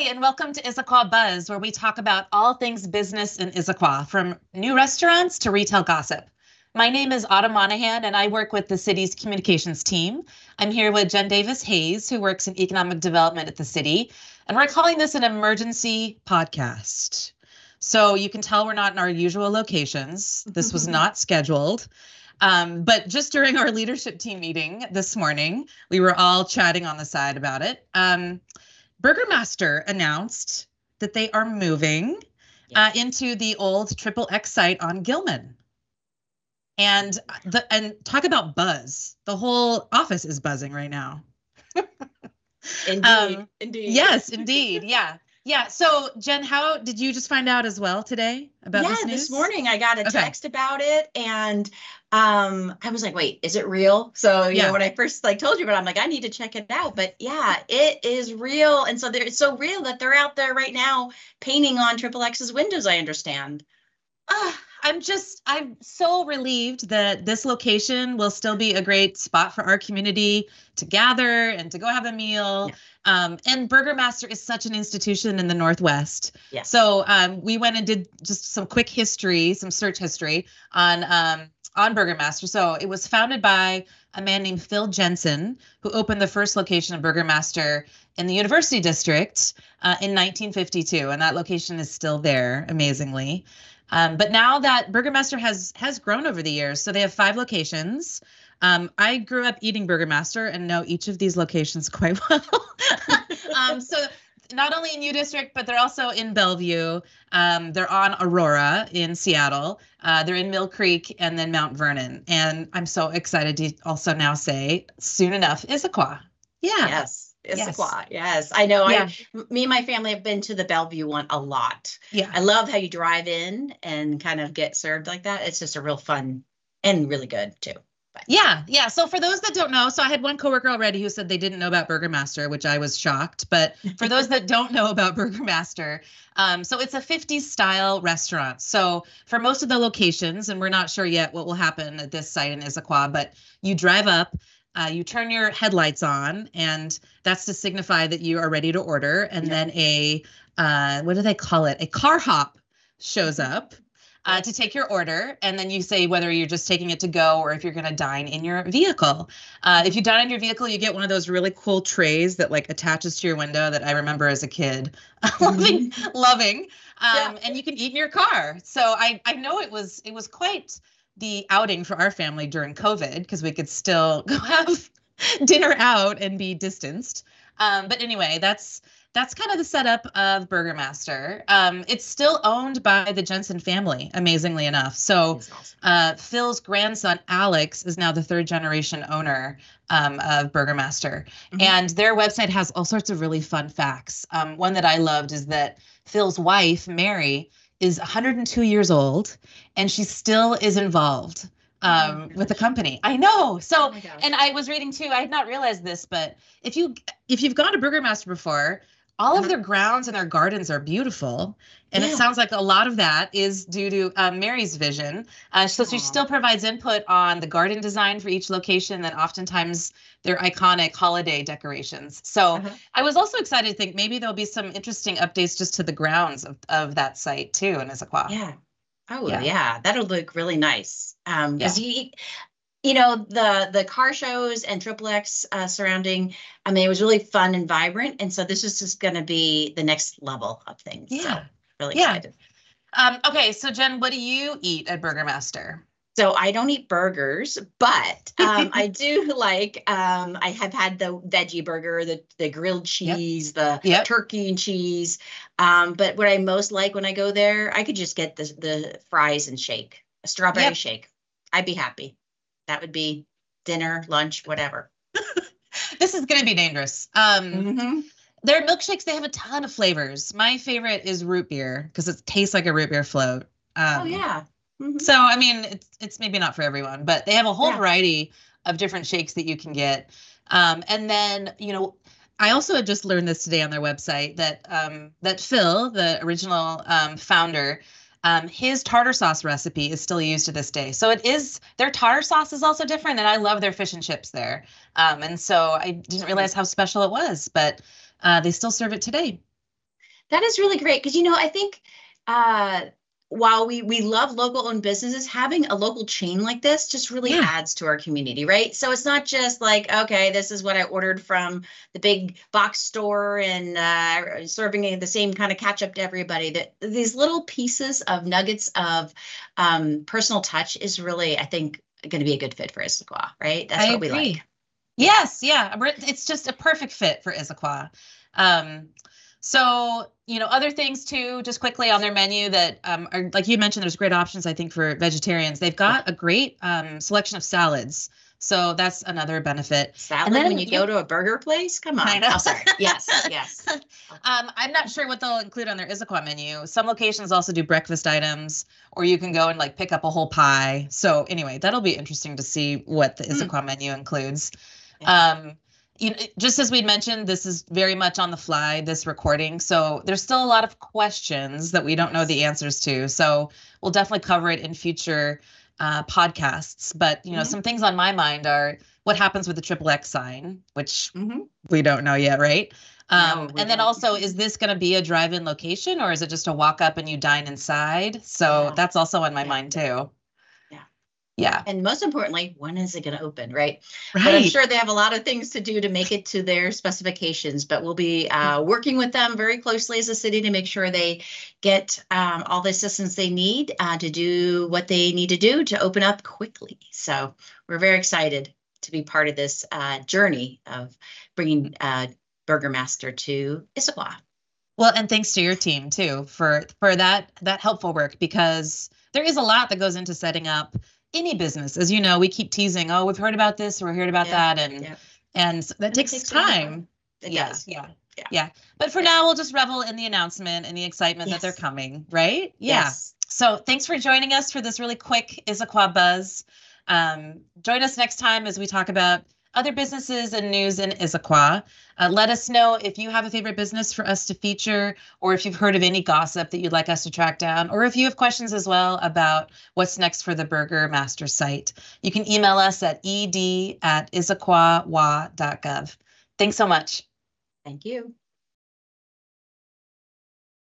And welcome to Issaquah Buzz, where we talk about all things business in Issaquah, from new restaurants to retail gossip. My name is Autumn Monahan, and I work with the city's communications team. I'm here with Jen Davis Hayes, who works in economic development at the city, and we're calling this an emergency podcast. So you can tell we're not in our usual locations. This was not scheduled. But just during our leadership team meeting this morning, we were all chatting on the side about it. Burgermaster announced that they are moving into the old Triple X site on Gilman. And talk about buzz. The whole office is buzzing right now. Indeed. Yes, indeed. Yeah. Yeah. So, Jen, how did you just find out as well today about this news? This morning I got a text about it, and I was like, wait, is it real? So, you know, when I first told you about it, I'm like, I need to check it out. But yeah, it is real. And so it's so real that they're out there right now painting on Triple X's windows, I understand. I'm so relieved that this location will still be a great spot for our community to gather and to go have a meal. Yeah. And Burgermaster is such an institution in the Northwest. Yeah. So we went and did just some quick history, some search history on Burgermaster. So it was founded by a man named Phil Jensen, who opened the first location of Burgermaster in the University District in 1952. And that location is still there, amazingly. But now that Burgermaster has grown over the years, so they have 5 locations. I grew up eating Burgermaster and know each of these locations quite well. So not only in U District, but they're also in Bellevue. They're on Aurora in Seattle. They're in Mill Creek and then Mount Vernon. And I'm so excited to also now say, soon enough, Issaquah. Yeah. Yes. Issaquah. Yes, I know. Yeah. Me and my family have been to the Bellevue one a lot. Yeah. I love how you drive in and kind of get served like that. It's just a real fun and really good too. But. Yeah. So for those that don't know, so I had one coworker already who said they didn't know about Burgermaster, which I was shocked. But for those that don't know about Burgermaster, so it's a 50s style restaurant. So for most of the locations, and we're not sure yet what will happen at this site in Issaquah, but you drive up, you turn your headlights on, and that's to signify that you are ready to order. And then what do they call it? A car hop shows up to take your order. And then you say whether you're just taking it to go or if you're going to dine in your vehicle. If you dine in your vehicle, you get one of those really cool trays that attaches to your window that I remember as a kid loving. And you can eat in your car. So I know it was quite the outing for our family during COVID, because we could still go have dinner out and be distanced. But anyway, that's kind of the setup of Burgermaster. It's still owned by the Jensen family, amazingly enough. So awesome. Phil's grandson, Alex, is now the 3rd generation owner of Burgermaster. Mm-hmm. And their website has all sorts of really fun facts. One that I loved is that Phil's wife, Mary, is 102 years old, and she still is involved with the company. I know. So, and I was reading too, I had not realized this, but if you've gone to Burgermaster before, all of their grounds and their gardens are beautiful. And it sounds like a lot of that is due to Mary's vision. So she still provides input on the garden design for each location, and oftentimes their iconic holiday decorations. So I was also excited to think maybe there'll be some interesting updates just to the grounds of that site too in Issaquah. Yeah. Oh, yeah. That'll look really nice. Because the car shows and Triple X surrounding, I mean, it was really fun and vibrant. And so this is just going to be the next level of things. Yeah. So really excited. Okay. So Jen, what do you eat at Burgermaster? So I don't eat burgers, but I do like, I have had the veggie burger, the grilled cheese, the turkey and cheese. But what I most like when I go there, I could just get the fries and shake, a strawberry shake. I'd be happy. That would be dinner, lunch, whatever. This is going to be dangerous. Their milkshakes, they have a ton of flavors. My favorite is root beer because it tastes like a root beer float. So, I mean, it's maybe not for everyone, but they have a whole variety of different shakes that you can get. And then, I also had just learned this today on their website that Phil, the original founder, his tartar sauce recipe is still used to this day. So their tartar sauce is also different, and I love their fish and chips there. And so I didn't realize how special it was, but they still serve it today. That is really great because, I think while we love local owned businesses, having a local chain like this just really adds to our community, right? So it's not just like, okay, this is what I ordered from the big box store and serving the same kind of ketchup to everybody. That these little pieces of nuggets of personal touch is really, I think, going to be a good fit for Issaquah, right? That's what we like. Yes, yeah, it's just a perfect fit for Issaquah. So, other things too, just quickly on their menu that are, like you mentioned, there's great options, I think, for vegetarians. They've got a great selection of salads. So that's another benefit. Salad when you go to a burger place? Come on. I know. Oh, sorry. Yes, yes. I'm not sure what they'll include on their Issaquah menu. Some locations also do breakfast items, or you can go and like pick up a whole pie. So anyway, that'll be interesting to see what the Issaquah menu includes. Just as we'd mentioned, this is very much on the fly, this recording. So there's still a lot of questions that we don't know the answers to. So we'll definitely cover it in future podcasts. But, some things on my mind are what happens with the XXX sign, which we don't know yet, right? And then also, is this going to be a drive-in location, or is it just a walk up and you dine inside? So that's also on my mind too. Yeah. And most importantly, when is it going to open, right? But I'm sure they have a lot of things to do to make it to their specifications, but we'll be working with them very closely as a city to make sure they get all the assistance they need to do what they need to do to open up quickly. So we're very excited to be part of this journey of bringing Burgermaster to Issaquah. Well, and thanks to your team too for that helpful work, because there is a lot that goes into setting up any business. As you know, we keep teasing, oh, we've heard about this or we heard about that. And so that takes time. It does. Yeah. But for now, we'll just revel in the announcement and the excitement that they're coming, right? Yes. So thanks for joining us for this really quick Issaquah Buzz. Join us next time as we talk about other businesses and news in Issaquah. Let us know if you have a favorite business for us to feature, or if you've heard of any gossip that you'd like us to track down, or if you have questions as well about what's next for the Burgermaster site. You can email us at ed@issaquahwa.gov. Thanks so much. Thank you.